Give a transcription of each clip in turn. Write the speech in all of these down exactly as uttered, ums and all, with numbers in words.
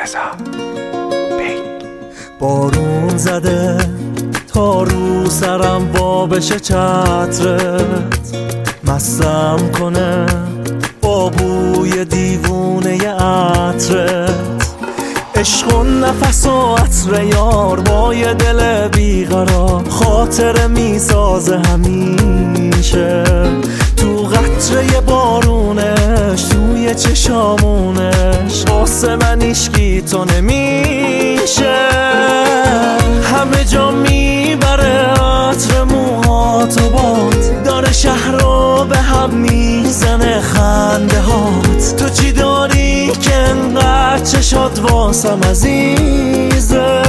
بارون زده تا رو سرم وا بشه چترت، مستم کنه با بوی دیوونه عطرت. عشق و نفس و عطر یار با یه دل بیقرار، خاطره میسازه همیشه تو قطره بارونش، توی چشامونش. واسه من عشقی تو نمیشه، همه جا میبره عطر موهات و باد، داره شهر رو به هم میزنه خنده هات. تو چی داری که انقدر چشات واسم عزیزه،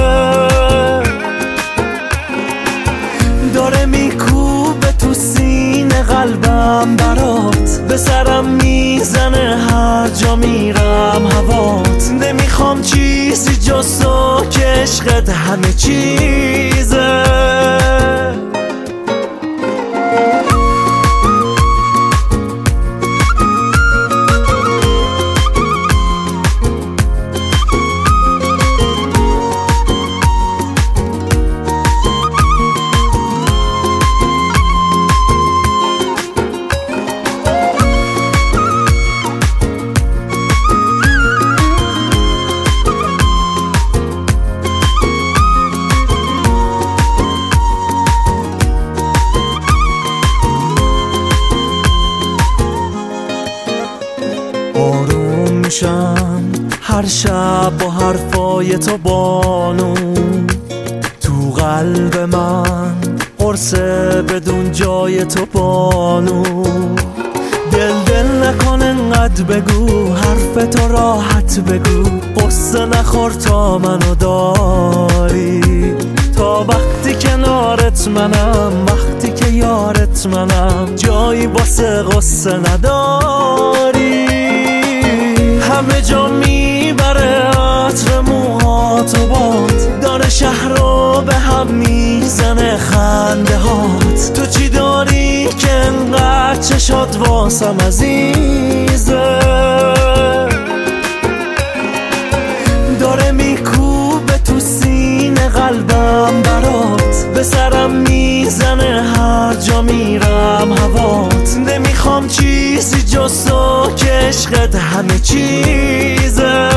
داره میکوبه تو سینه قلبم برات، به سرم میزنه هر جا میرم هوات. نمیخوام چیزی جز تو که عشقت همه چیزه. آروم میشم هر شب با حرفای تو بانو، تو قلب من قرصه بدون جای تو بانو. دل دل نکن انقدر بگو، حرف تو راحت بگو، قصه نخور تا منو داری. تا وقتی کنارت منم، وقتی که یارت منم، جایی واسه قصه نداری. همه جا میبره عطر موهات و باد، داره شهر رو به هم میزنه خنده هات. تو چی داری که انقدر چشات واسم عزیزه، داره میکوبه تو سینه قلبم برات، به سرم میزنه هر جا میرم هوات. نمیخوام چیزی جز تو که عشقت همه چیزه.